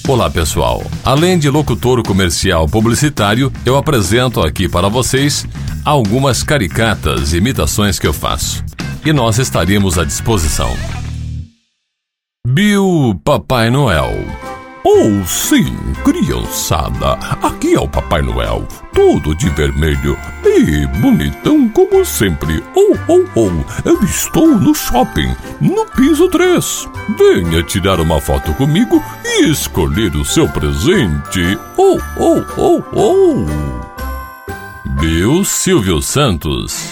Olá, pessoal. Além de locutor comercial publicitário, eu apresento aqui para vocês algumas caricatas imitações que eu faço. E nós estaremos à disposição. Bill Papai Noel. Oh, sim, criançada, aqui é o Papai Noel, todo de vermelho e bonitão como sempre. Eu estou no shopping, no piso 3. Venha tirar uma foto comigo e escolher o seu presente. Bill Silvio Santos.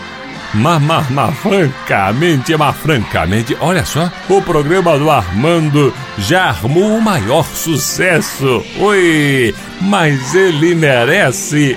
Francamente, olha só, o programa do Armando já armou o maior sucesso. Oi, mas ele merece.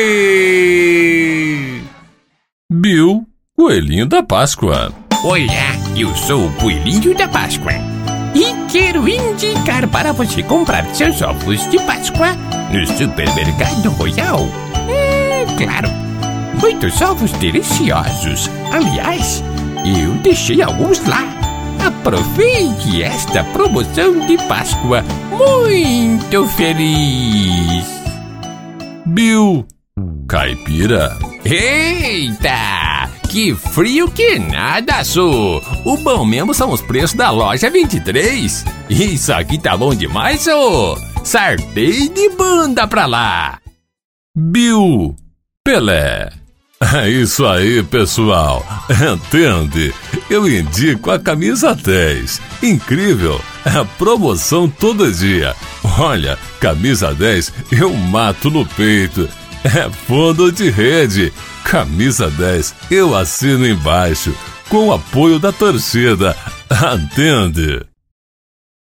Oi! Bill, Coelhinho da Páscoa. Olá, eu sou o Coelhinho da Páscoa e quero indicar para você comprar seus ovos de Páscoa no Supermercado Royal. Claro, muitos ovos deliciosos. Aliás, eu deixei alguns lá. Aproveite esta promoção de Páscoa muito feliz. Bill Caipira. Eita! Que frio que nada, sô! O bom mesmo são os preços da loja 23. Isso aqui tá bom demais, sô! Sartei de banda pra lá! Bill Pelé. É isso aí, pessoal. Entende? Eu indico a camisa 10. Incrível. É promoção todo dia. Olha, camisa 10 eu mato no peito. É fundo de rede. Camisa 10 eu assino embaixo, com o apoio da torcida. Entende?